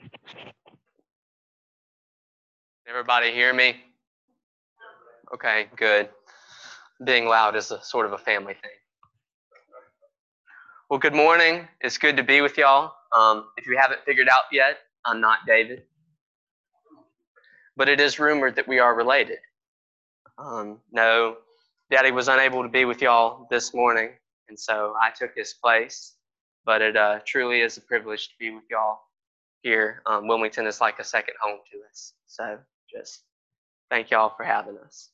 Everybody hear me? Okay, good. Being loud is a sort of a family thing. Well, good morning. It's good to be with y'all. If you haven't figured out yet, I'm not David, but it is rumored that we are related. No, Daddy was unable to be with y'all this morning, and so I took his place. But it truly is a privilege to be with y'all here. Wilmington is like a second home to us. So just thank y'all for having us.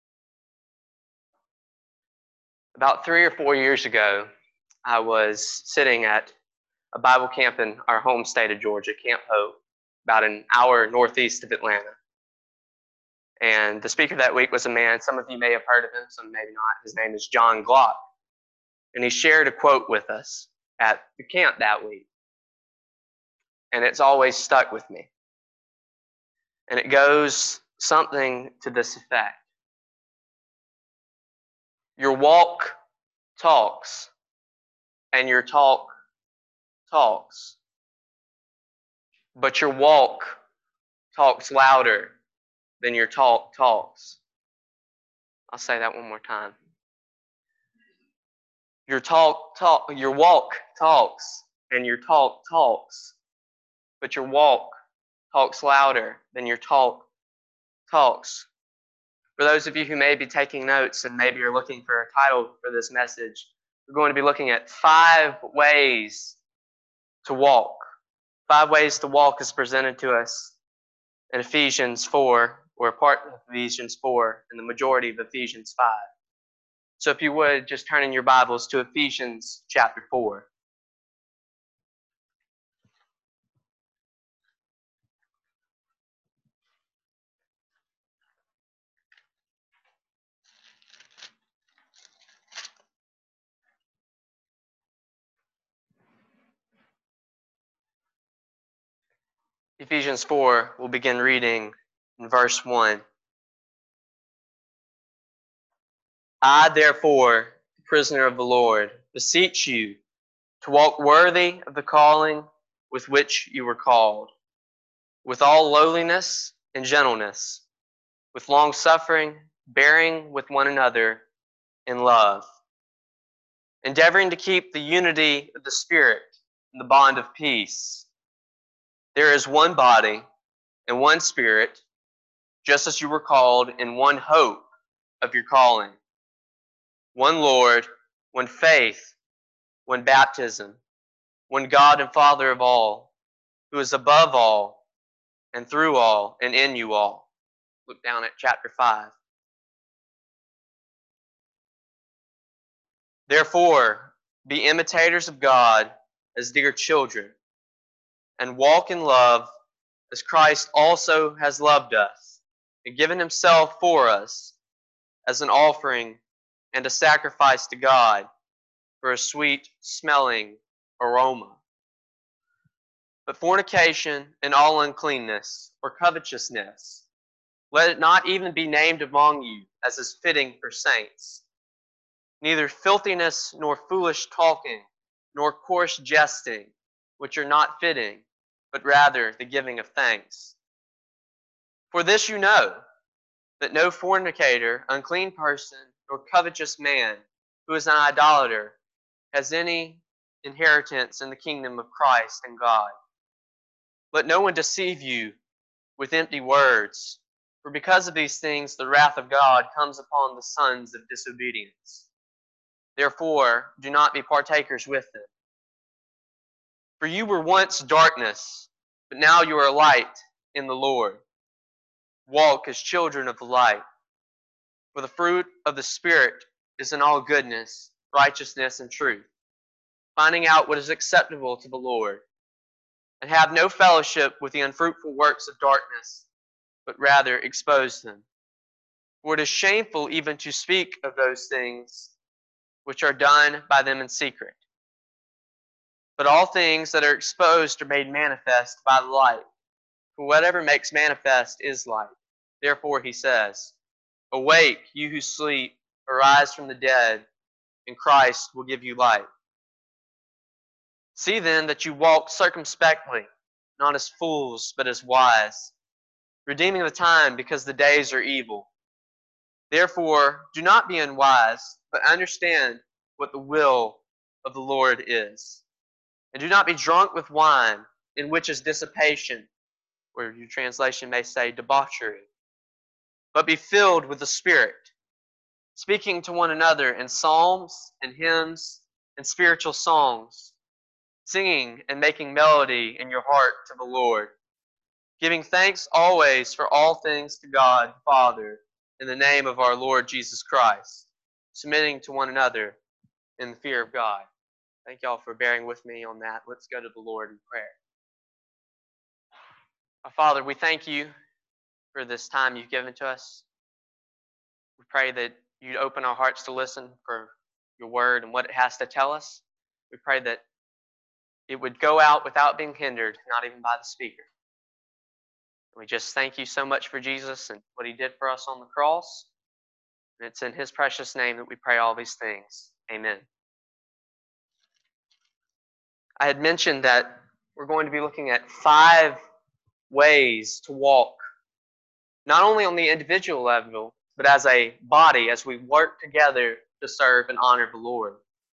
About 3 or 4 years ago, I was sitting at a Bible camp in our home state of Georgia, Camp Hope, about an hour northeast of Atlanta. And the speaker that week was a man, some of you may have heard of him, some maybe not. His name is John Glock. And he shared a quote with us at the camp that week. And it's always stuck with me. And it goes something to this effect. Your walk talks, and your talk talks. But your walk talks louder than your talk talks. I'll say that one more time. Your walk talks, and your talk talks. But your walk talks louder than your talk talks. For those of you who may be taking notes and maybe are looking for a title for this message, we're going to be looking at 5 ways to walk. 5 ways to walk is presented to us in Ephesians 4, or part of Ephesians 4, and the majority of Ephesians 5. So if you would, just turn in your Bibles to Ephesians chapter 4. Ephesians 4, we'll begin reading in verse 1. I, therefore, prisoner of the Lord, beseech you to walk worthy of the calling with which you were called, with all lowliness and gentleness, with long-suffering, bearing with one another in love, endeavoring to keep the unity of the Spirit in the bond of peace. There is one body and one Spirit, just as you were called in one hope of your calling. One Lord, one faith, one baptism, one God and Father of all, who is above all, and through all, and in you all. Look down at chapter 5. Therefore, be imitators of God as dear children, and walk in love as Christ also has loved us, and given himself for us as an offering and a sacrifice to God for a sweet-smelling aroma. But fornication and all uncleanness or covetousness, let it not even be named among you as is fitting for saints. Neither filthiness nor foolish talking, nor coarse jesting, which are not fitting, but rather the giving of thanks. For this you know, that no fornicator, unclean person, nor covetous man, who is an idolater, has any inheritance in the kingdom of Christ and God. Let no one deceive you with empty words, for because of these things the wrath of God comes upon the sons of disobedience. Therefore, do not be partakers with them. For you were once darkness, but now you are light in the Lord. Walk as children of the light. For the fruit of the Spirit is in all goodness, righteousness, and truth, finding out what is acceptable to the Lord. And have no fellowship with the unfruitful works of darkness, but rather expose them. For it is shameful even to speak of those things which are done by them in secret. But all things that are exposed are made manifest by the light. For whatever makes manifest is light. Therefore he says, Awake, you who sleep, arise from the dead, and Christ will give you light. See then that you walk circumspectly, not as fools, but as wise, redeeming the time because the days are evil. Therefore, do not be unwise, but understand what the will of the Lord is. And do not be drunk with wine, in which is dissipation, or your translation may say debauchery, but be filled with the Spirit, speaking to one another in psalms and hymns and spiritual songs, singing and making melody in your heart to the Lord, giving thanks always for all things to God the Father in the name of our Lord Jesus Christ, submitting to one another in the fear of God. Thank y'all for bearing with me on that. Let's go to the Lord in prayer. Our Father, we thank you for this time you've given to us. We pray that you'd open our hearts to listen for your word and what it has to tell us. We pray that it would go out without being hindered, not even by the speaker. We just thank you so much for Jesus and what he did for us on the cross. And it's in his precious name that we pray all these things. Amen. I had mentioned that we're going to be looking at 5 ways to walk, not only on the individual level, but as a body, as we work together to serve and honor the Lord.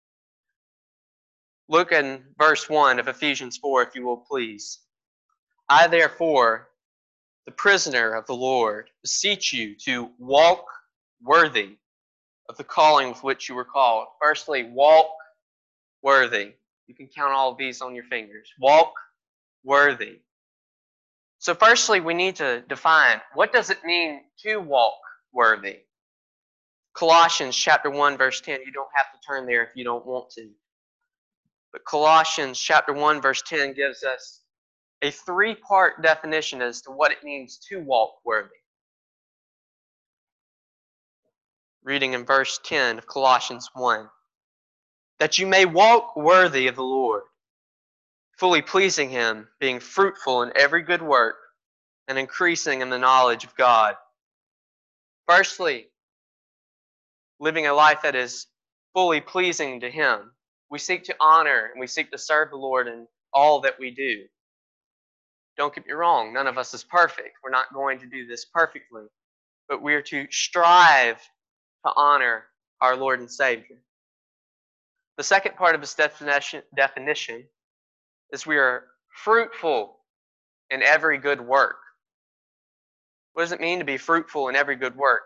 Look in verse 1 of Ephesians 4, if you will please. I, therefore, the prisoner of the Lord, beseech you to walk worthy of the calling with which you were called. Firstly, walk worthy. You can count all of these on your fingers. Walk worthy. So firstly, we need to define, what does it mean to walk worthy? Colossians chapter 1, verse 10. You don't have to turn there if you don't want to. But Colossians chapter 1, verse 10 gives us a 3-part definition as to what it means to walk worthy. Reading in verse 10 of Colossians 1. That you may walk worthy of the Lord, fully pleasing him, being fruitful in every good work, and increasing in the knowledge of God. Firstly, living a life that is fully pleasing to him. We seek to honor and we seek to serve the Lord in all that we do. Don't get me wrong, none of us is perfect. We're not going to do this perfectly. But we are to strive to honor our Lord and Savior. The second part of this definition is we are fruitful in every good work. What does it mean to be fruitful in every good work?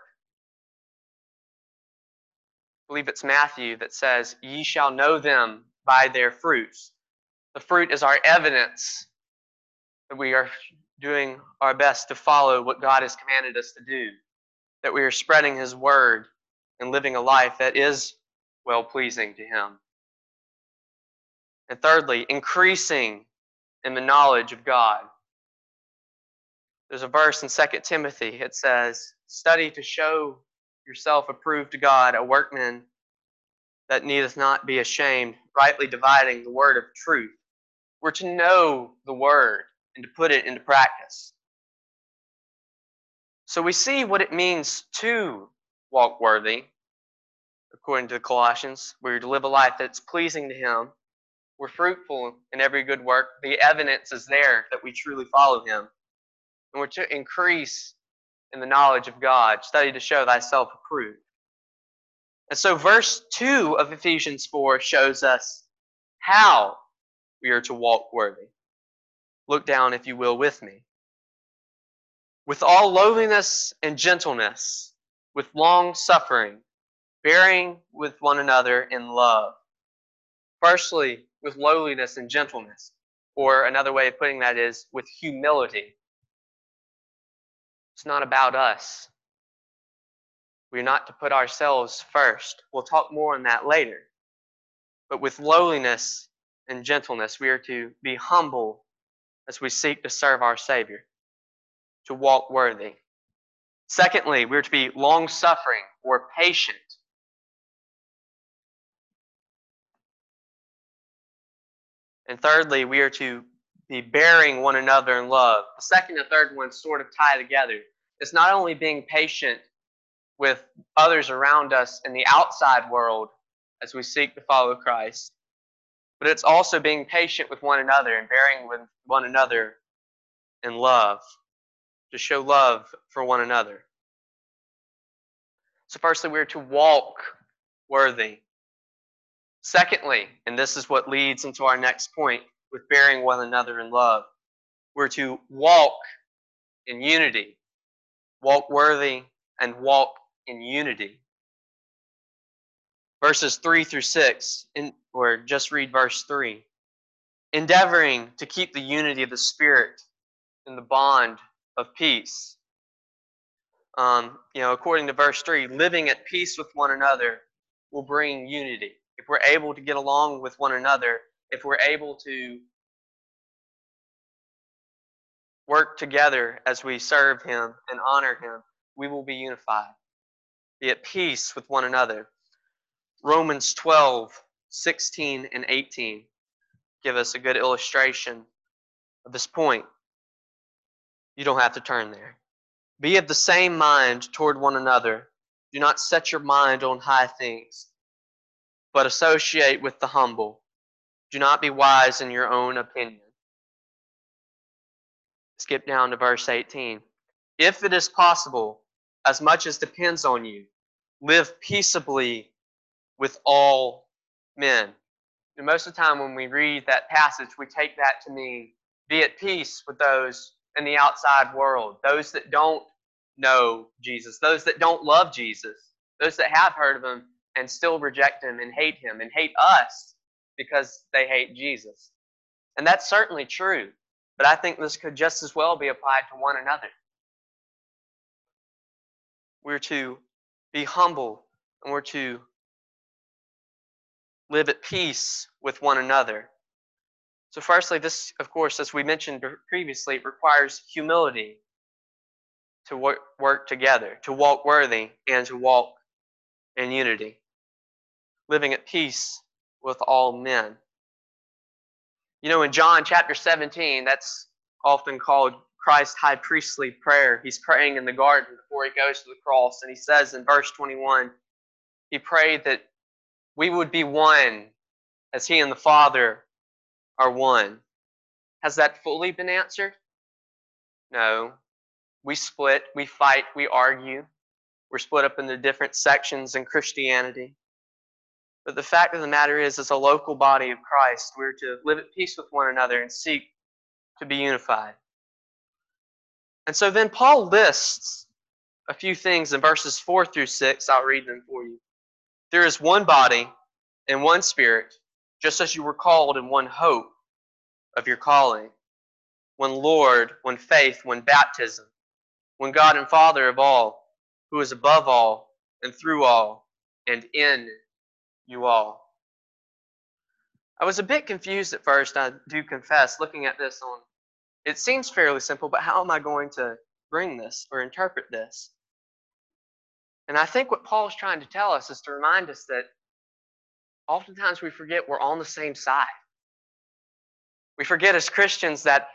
I believe it's Matthew that says, ye shall know them by their fruits. The fruit is our evidence that we are doing our best to follow what God has commanded us to do, that we are spreading his word and living a life that is well-pleasing to him. And thirdly, increasing in the knowledge of God. There's a verse in 2 Timothy. It says, study to show yourself approved to God, a workman that needeth not be ashamed, rightly dividing the word of truth. We're to know the word and to put it into practice. So we see what it means to walk worthy, according to Colossians. We're to live a life that's pleasing to him. We're fruitful in every good work. The evidence is there that we truly follow him. And we're to increase in the knowledge of God. Study to show thyself approved. And so verse 2 of Ephesians 4 shows us how we are to walk worthy. Look down, if you will, with me. With all lowliness and gentleness, with long suffering, bearing with one another in love. Firstly, with lowliness and gentleness. Or another way of putting that is with humility. It's not about us. We're not to put ourselves first. We'll talk more on that later. But with lowliness and gentleness, we are to be humble as we seek to serve our Savior, to walk worthy. Secondly, we're to be long-suffering or patient. And thirdly, we are to be bearing one another in love. The second and third ones sort of tie together. It's not only being patient with others around us in the outside world as we seek to follow Christ, but it's also being patient with one another and bearing with one another in love, to show love for one another. So firstly, we're to walk worthy. Secondly, and this is what leads into our next point with bearing one another in love, we're to walk in unity. Walk worthy and walk in unity. Verses 3 through 6, or just read verse 3. Endeavoring to keep the unity of the Spirit in the bond of peace. According to verse 3, living at peace with one another will bring unity. If we're able to get along with one another, if we're able to work together as we serve Him and honor Him, we will be unified. Be at peace with one another. Romans 12, 16, and 18 give us a good illustration of this point. You don't have to turn there. Be of the same mind toward one another. Do not set your mind on high things, but associate with the humble. Do not be wise in your own opinion. Skip down to verse 18. If it is possible, as much as depends on you, live peaceably with all men. And most of the time when we read that passage, we take that to mean be at peace with those in the outside world, those that don't know Jesus, those that don't love Jesus, those that have heard of Him and still reject Him and hate us because they hate Jesus. And that's certainly true, but I think this could just as well be applied to one another. We're to be humble and we're to live at peace with one another. So firstly, this, of course, as we mentioned previously, requires humility to work together, to walk worthy, and to walk in unity. Living at peace with all men. In John chapter 17, that's often called Christ's high priestly prayer. He's praying in the garden before He goes to the cross, and He says in verse 21, He prayed that we would be one as He and the Father are one. Has that fully been answered? No. We split, we fight, we argue. We're split up into different sections in Christianity. But the fact of the matter is, as a local body of Christ, we're to live at peace with one another and seek to be unified. And so then Paul lists a few things in verses 4 through 6. I'll read them for you. There is one body and one Spirit, just as you were called in one hope of your calling. One Lord, one faith, one baptism, one God and Father of all, who is above all and through all and in you all. I was a bit confused at first, I do confess, looking at this on. It seems fairly simple, but how am I going to bring this or interpret this? And I think what Paul's trying to tell us is to remind us that oftentimes we forget we're on the same side. We forget as Christians that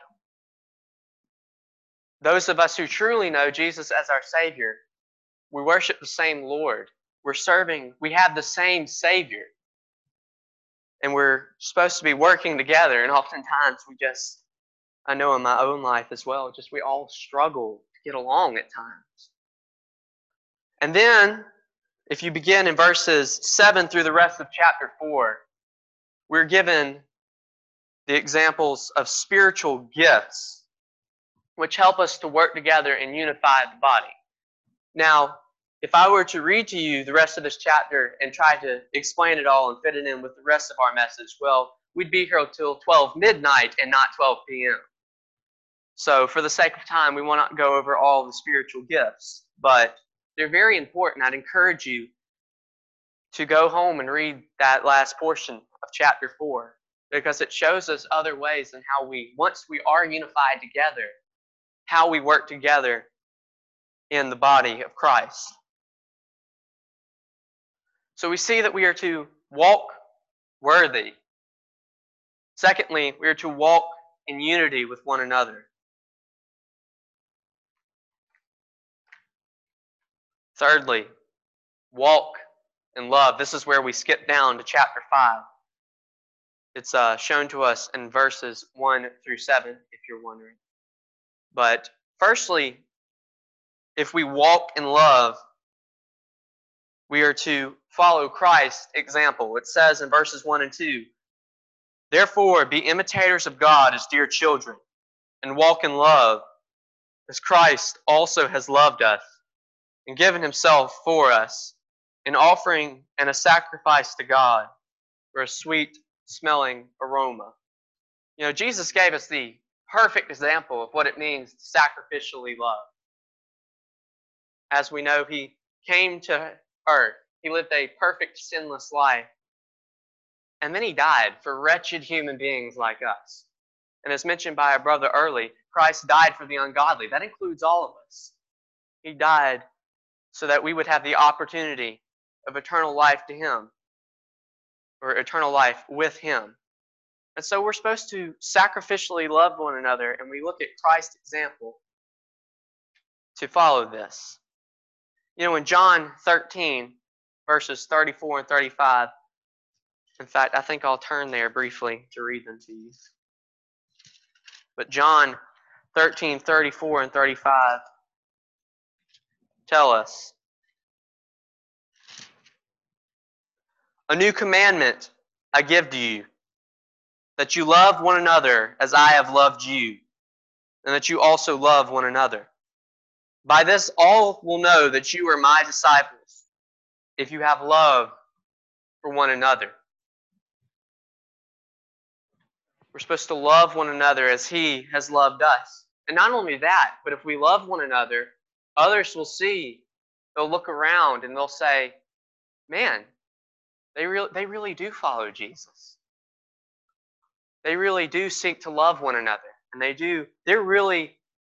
those of us who truly know Jesus as our Savior, we worship the same Lord. We're serving, we have the same Savior. And we're supposed to be working together. And oftentimes I know in my own life as well, we all struggle to get along at times. And then, if you begin in verses 7 through the rest of chapter 4, we're given the examples of spiritual gifts which help us to work together and unify the body. Now, if I were to read to you the rest of this chapter and try to explain it all and fit it in with the rest of our message, well, we'd be here till 12 midnight and not 12 p.m. So for the sake of time, we will not go over all the spiritual gifts, but they're very important. I'd encourage you to go home and read that last portion of chapter 4, because it shows us other ways in how once we are unified together, how we work together in the body of Christ. So we see that we are to walk worthy. Secondly, we are to walk in unity with one another. Thirdly, walk in love. This is where we skip down to chapter 5. It's shown to us in verses 1 through 7, if you're wondering. But firstly, if we walk in love, we are to follow Christ's example. It says in verses 1 and 2, "Therefore be imitators of God as dear children, and walk in love, as Christ also has loved us, and given himself for us, an offering and a sacrifice to God for a sweet-smelling aroma." You know, Jesus gave us the perfect example of what it means to sacrificially love. As we know, he came to earth. He lived a perfect, sinless life. And then he died for wretched human beings like us. And as mentioned by our brother early, Christ died for the ungodly. That includes all of us. He died so that we would have the opportunity of eternal life to him, or eternal life with him. And so we're supposed to sacrificially love one another, and we look at Christ's example to follow this. You know, in John 13, verses 34 and 35, in fact, I think I'll turn there briefly to read them to you. But John 13, 34 and 35 tell us, "A new commandment I give to you, that you love one another as I have loved you, and that you also love one another. By this all will know that you are my disciples, if you have love for one another." We're supposed to love one another as he has loved us. And not only that, but if we love one another, others will see, they'll look around and they'll say, man, they really do follow Jesus. They really do seek to love one another. And they're really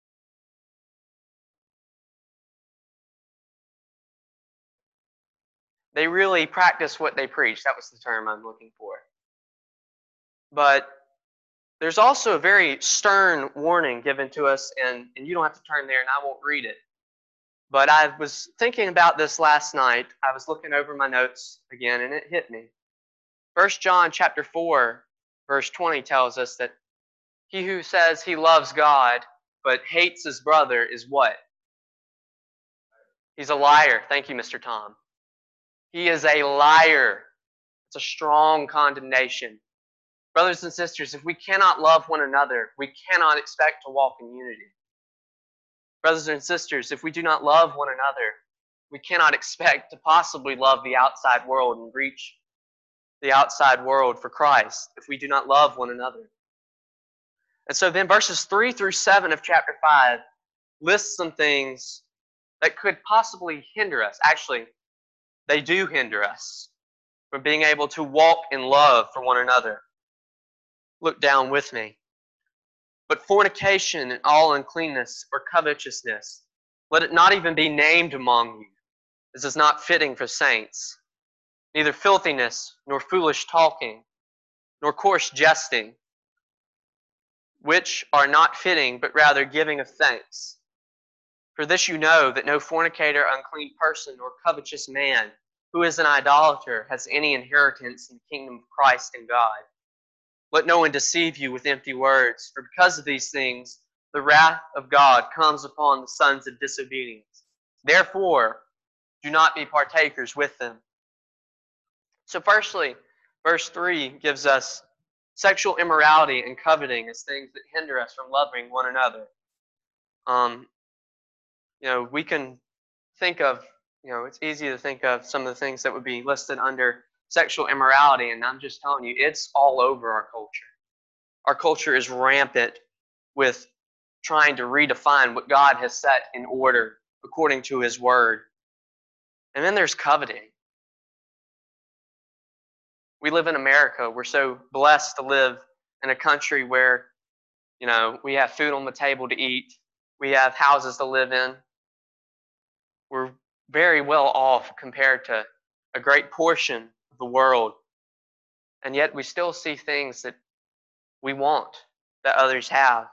practice what they preach. That was the term I'm looking for. But there's also a very stern warning given to us, and you don't have to turn there and I won't read it. But I was thinking about this last night. I was looking over my notes again, and it hit me. 1 John chapter 4, verse 20 tells us that he who says he loves God but hates his brother is what? He's a liar. Thank you, Mr. Tom. He is a liar. It's a strong condemnation. Brothers and sisters, if we cannot love one another, we cannot expect to walk in unity. Brothers and sisters, if we do not love one another, we cannot expect to possibly love the outside world and reach the outside world for Christ if we do not love one another. And so then verses 3 through 7 of chapter 5 lists some things that could possibly hinder us. Actually, they do hinder us from being able to walk in love for one another. Look down with me. "But fornication and all uncleanness or covetousness, let it not even be named among you. This is not fitting for saints. Neither filthiness, nor foolish talking, nor coarse jesting, which are not fitting, but rather giving of thanks. For this you know, that no fornicator, unclean person, or covetous man, who is an idolater, has any inheritance in the kingdom of Christ and God. Let no one deceive you with empty words, for because of these things the wrath of God comes upon the sons of disobedience. Therefore, do not be partakers with them." So firstly, verse 3 gives us sexual immorality and coveting as things that hinder us from loving one another. We can think of, it's easy to think of some of the things that would be listed under sexual immorality, and I'm just telling you, it's all over our culture. Our culture is rampant with trying to redefine what God has set in order according to his word. And then there's coveting. We live in America. We're so blessed to live in a country where, we have food on the table to eat. We have houses to live in. We're very well off compared to a great portion of the world. And yet we still see things that we want, that others have.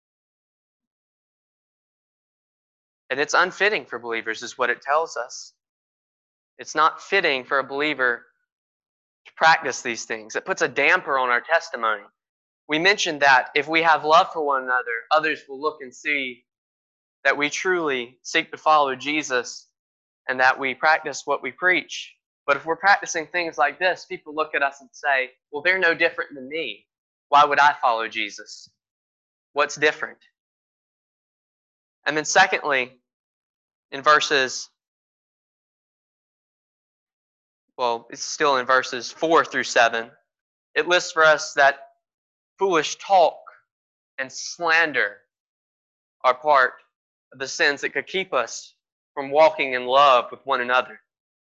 And it's unfitting for believers, is what it tells us. It's not fitting for a believer to practice these things. It puts a damper on our testimony. We mentioned that if we have love for one another, others will look and see that we truly seek to follow Jesus and that we practice what we preach. But if we're practicing things like this, people look at us and say, well, they're no different than me. Why would I follow Jesus? What's different? And then secondly, in verses, well, it's still in verses 4 through 7, it lists for us that foolish talk and slander are part of the sins that could keep us from walking in love with one another.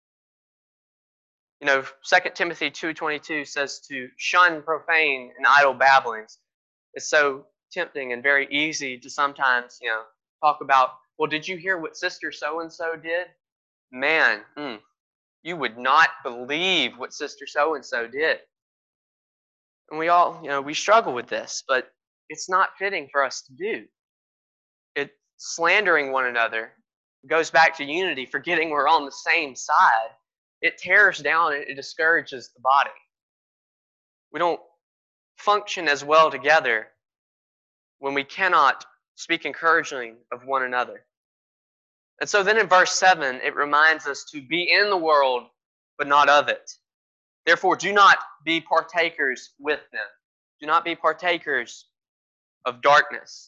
You know, 2 Timothy 2:22 says to shun profane and idle babblings. It's so tempting and very easy to sometimes, talk about, well, did you hear what Sister so-and-so did? Man, you would not believe what Sister so-and-so did. And we all, we struggle with this, but it's not fitting for us to do. Slandering one another goes back to unity, forgetting we're on the same side. It tears down and it discourages the body. We don't function as well together when we cannot speak encouragingly of one another. And so then in verse 7, it reminds us to be in the world, but not of it. Therefore, do not be partakers with them. Do not be partakers of darkness.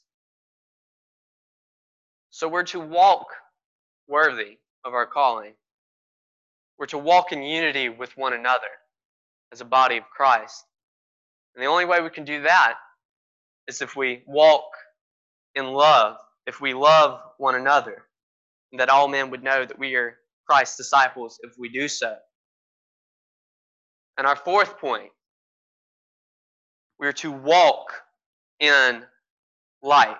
So we're to walk worthy of our calling. We're to walk in unity with one another as a body of Christ. And the only way we can do that is if we walk in love, if we love one another, and that all men would know that we are Christ's disciples if we do so. And our fourth point, we are to walk in light.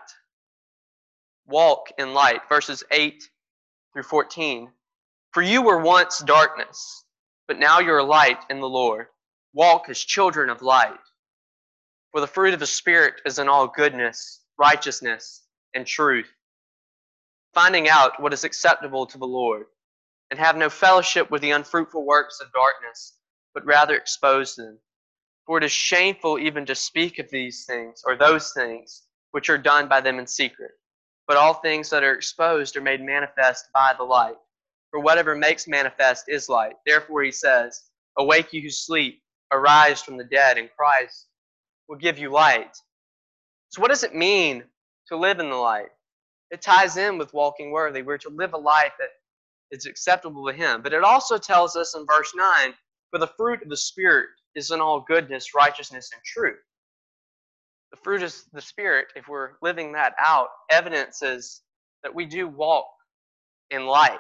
Walk in light. Verses 8 through 14. For you were once darkness, but now you are light in the Lord. Walk as children of light. For the fruit of the Spirit is in all goodness, righteousness, and truth, finding out what is acceptable to the Lord, and have no fellowship with the unfruitful works of darkness, but rather expose them. For it is shameful even to speak of these things, or those things, which are done by them in secret. But all things that are exposed are made manifest by the light. For whatever makes manifest is light. Therefore he says, awake you who sleep, arise from the dead, and Christ will give you light. So what does it mean to live in the light? It ties in with walking worthy. We're to live a life that is acceptable to Him. But it also tells us in verse 9, for the fruit of the Spirit is in all goodness, righteousness, and truth. The fruit of the Spirit, if we're living that out, evidences that we do walk in light.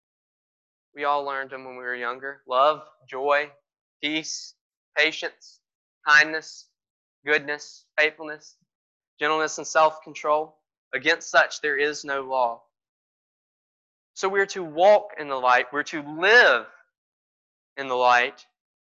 We all learned them when we were younger. Love, joy, peace, patience, kindness, goodness, faithfulness, gentleness, and self-control. Against such there is no law. So we're to walk in the light. We're to live in the light.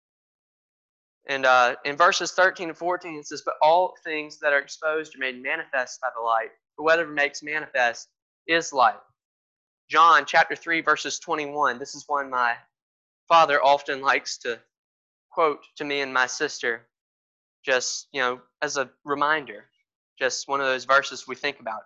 And in verses 13 and 14, it says, but all things that are exposed are made manifest by the light. For whatever makes manifest is light. John chapter 3, verses 21. This is one my father often likes to quote to me and my sister, just, as a reminder. Just one of those verses we think about.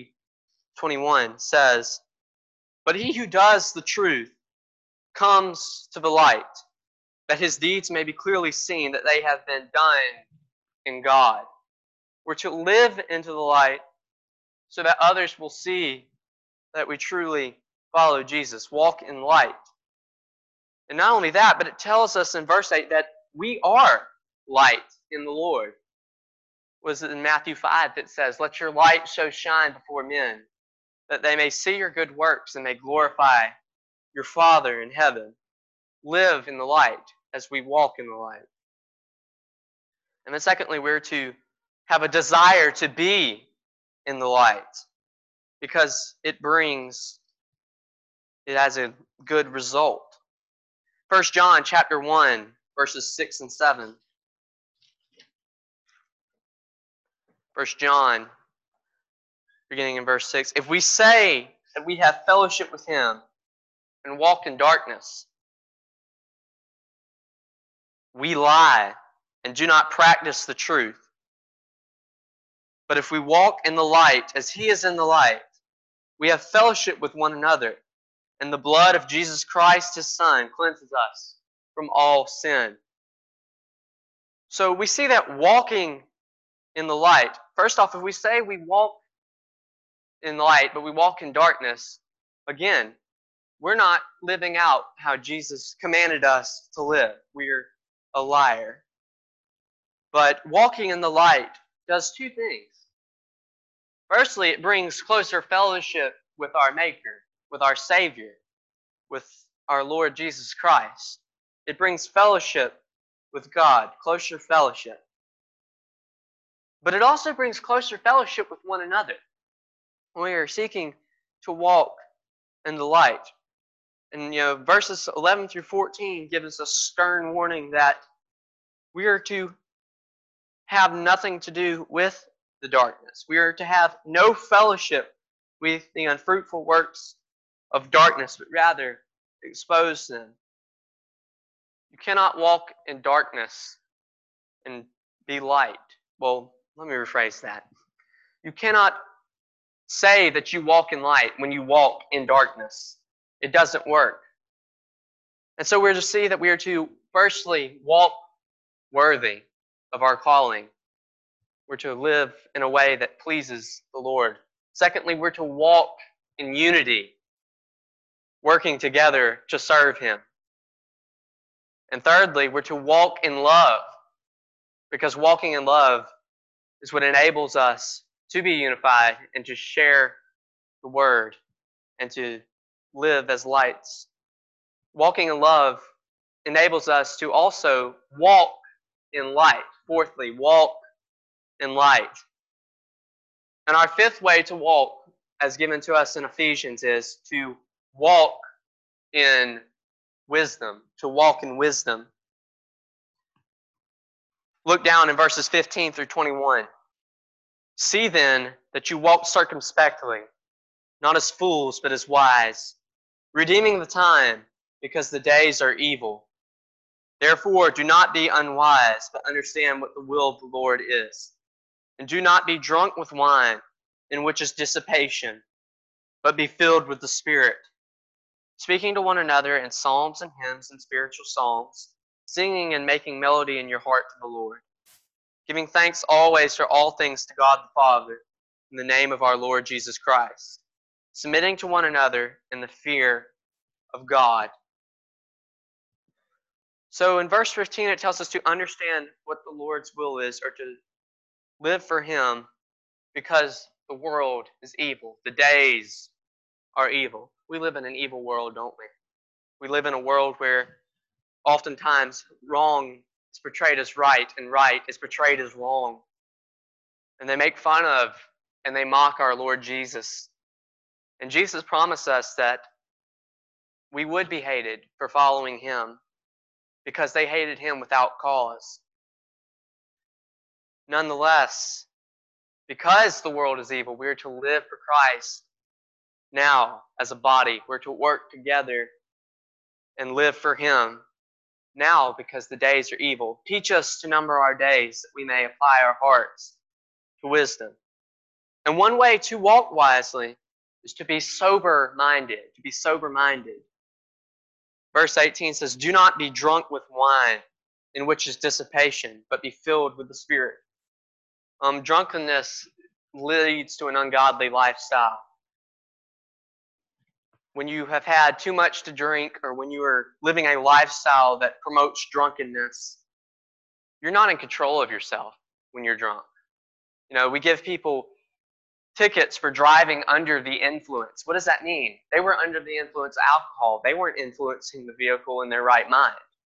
3:21 says, but he who does the truth comes to the light, that his deeds may be clearly seen that they have been done in God. We're to live into the light so that others will see that we truly follow Jesus, walk in light. And not only that, but it tells us in verse 8 that we are light in the Lord. Was it in Matthew 5 that says, let your light so shine before men, that they may see your good works and may glorify your Father in heaven. Live in the light as we walk in the light. And then secondly, we're to have a desire to be in the light, because it has a good result. 1 John chapter 1, verses 6 and 7. 1 John, beginning in verse 6. If we say that we have fellowship with Him and walk in darkness, we lie and do not practice the truth. But if we walk in the light as He is in the light, we have fellowship with one another, and the blood of Jesus Christ, His Son, cleanses us from all sin. So we see that walking in the light, first off, if we say we walk in light, but we walk in darkness, again, we're not living out how Jesus commanded us to live. We're a liar. But walking in the light does two things. Firstly, it brings closer fellowship with our Maker, with our Savior, with our Lord Jesus Christ. It brings fellowship with God, closer fellowship. But it also brings closer fellowship with one another. We are seeking to walk in the light. And verses 11 through 14 give us a stern warning that we are to have nothing to do with the darkness. We are to have no fellowship with the unfruitful works of darkness, but rather expose them. You cannot walk in darkness and be light. Well, let me rephrase that. You cannot say that you walk in light when you walk in darkness. It doesn't work. And so we're to see that we are to firstly walk worthy of our calling. We're to live in a way that pleases the Lord. Secondly, we're to walk in unity, working together to serve Him. And thirdly, we're to walk in love, because walking in love is what enables us to be unified and to share the Word and to live as lights. Walking in love enables us to also walk in light. Fourthly, walk in light. And our fifth way to walk, as given to us in Ephesians, is to walk in wisdom. To walk in wisdom. Look down in verses 15 through 21. See then that you walk circumspectly, not as fools, but as wise, redeeming the time, because the days are evil. Therefore, do not be unwise, but understand what the will of the Lord is. And do not be drunk with wine, in which is dissipation, but be filled with the Spirit, speaking to one another in psalms and hymns and spiritual songs, singing and making melody in your heart to the Lord, giving thanks always for all things to God the Father, in the name of our Lord Jesus Christ, submitting to one another in the fear of God. So in verse 15, it tells us to understand what the Lord's will is, or to live for Him, because the world is evil. The days are evil. We live in an evil world, don't we? We live in a world where oftentimes wrong is portrayed as right, and right is portrayed as wrong. And they make fun of and they mock our Lord Jesus. And Jesus promised us that we would be hated for following Him, because they hated Him without cause. Nonetheless, because the world is evil, we are to live for Christ now as a body. We're to work together and live for Him now, because the days are evil. Teach us to number our days, that we may apply our hearts to wisdom. And one way to walk wisely is to be sober-minded. To be sober-minded. Verse 18 says, do not be drunk with wine, in which is dissipation, but be filled with the Spirit. Drunkenness leads to an ungodly lifestyle. When you have had too much to drink, or when you are living a lifestyle that promotes drunkenness, you're not in control of yourself when you're drunk. We give people tickets for driving under the influence. What does that mean? They were under the influence of alcohol. They weren't influencing the vehicle in their right mind.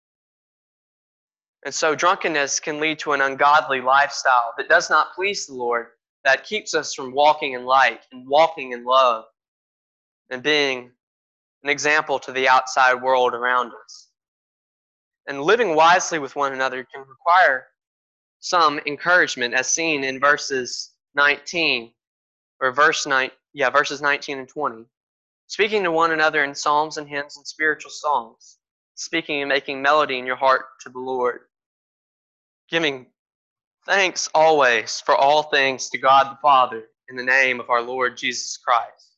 And so drunkenness can lead to an ungodly lifestyle that does not please the Lord, that keeps us from walking in light and walking in love and being an example to the outside world around us. And living wisely with one another can require some encouragement, as seen in verses 19, or verses 19 and 20. Speaking to one another in psalms and hymns and spiritual songs, speaking and making melody in your heart to the Lord, giving Thanks always for all things to God the Father, in the name of our Lord Jesus Christ.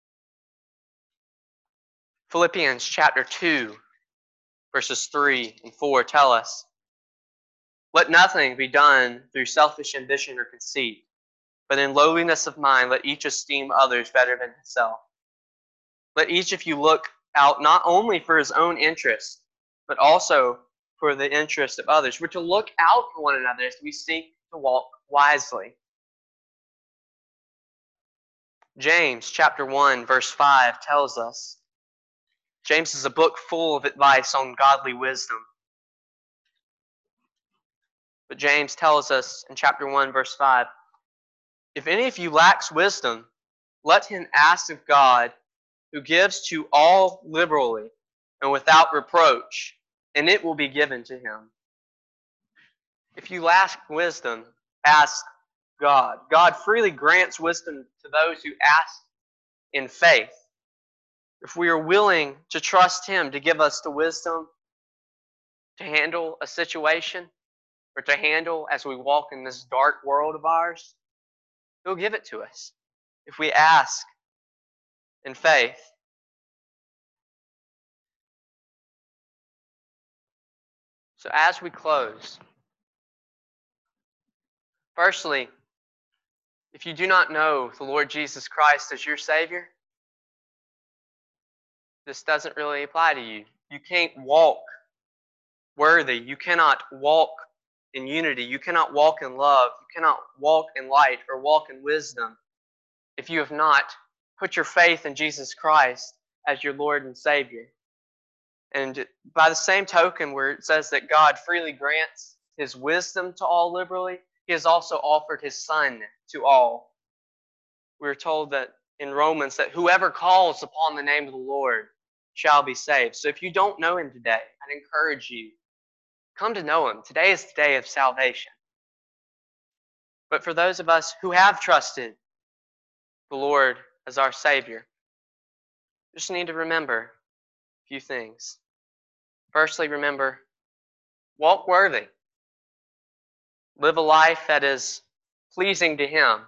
Philippians chapter 2, verses 3 and 4 tell us, "Let nothing be done through selfish ambition or conceit, but in lowliness of mind let each esteem others better than himself. Let each of you look out not only for his own interest, but also for the interest of others." We're to look out for one another as we seek to walk wisely. James chapter 1, verse 5 tells us, James is a book full of advice on godly wisdom. But James tells us in chapter 1, verse 5, "If any of you lacks wisdom, let him ask of God, who gives to all liberally and without reproach, and it will be given to him." If you lack wisdom, ask God. God freely grants wisdom to those who ask in faith. If we are willing to trust Him to give us the wisdom to handle a situation or to handle as we walk in this dark world of ours, He'll give it to us if we ask in faith. So as we close, firstly, if you do not know the Lord Jesus Christ as your Savior, this doesn't really apply to you. You can't walk worthy. You cannot walk in unity. You cannot walk in love. You cannot walk in light or walk in wisdom if you have not put your faith in Jesus Christ as your Lord and Savior. And by the same token, where it says that God freely grants His wisdom to all liberally, He has also offered His Son to all. We're told that in Romans that whoever calls upon the name of the Lord shall be saved. So if you don't know Him today, I'd encourage you, come to know Him. Today is the day of salvation. But for those of us who have trusted the Lord as our Savior, just need to remember a few things. Firstly, remember, walk worthy. Live a life that is pleasing to Him.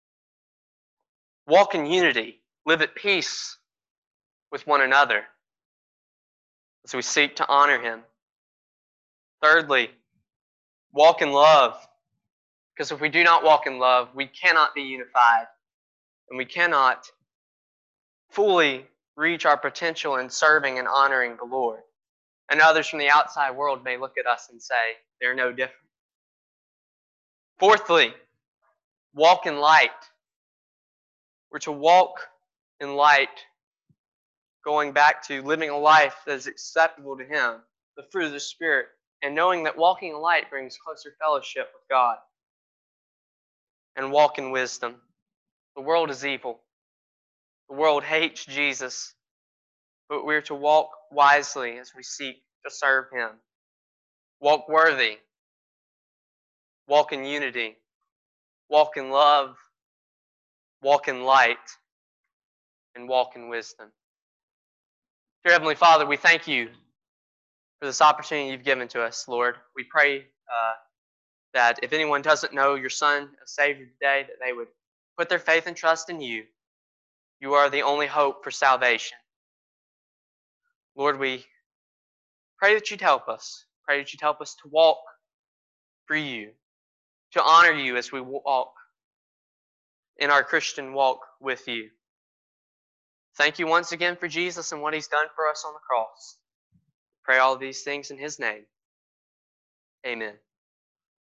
Walk in unity. Live at peace with one another as we seek to honor Him. Thirdly, walk in love. Because if we do not walk in love, we cannot be unified. And we cannot fully reach our potential in serving and honoring the Lord. And others from the outside world may look at us and say, they're no different. Fourthly, walk in light. We're to walk in light, going back to living a life that is acceptable to Him, the fruit of the Spirit, and knowing that walking in light brings closer fellowship with God. And walk in wisdom. The world is evil. The world hates Jesus, but we're to walk wisely as we seek to serve Him. Walk worthy. Walk in unity. Walk in love. Walk in light. And walk in wisdom. Dear Heavenly Father, we thank You for this opportunity You've given to us, Lord. We pray that if anyone doesn't know Your Son as Savior today, that they would put their faith and trust in You. You are the only hope for salvation. Lord, we pray that You'd help us. Pray that You'd help us to walk for You, to honor You as we walk in our Christian walk with You. Thank You once again for Jesus and what He's done for us on the cross. Pray all of these things in His name. Amen.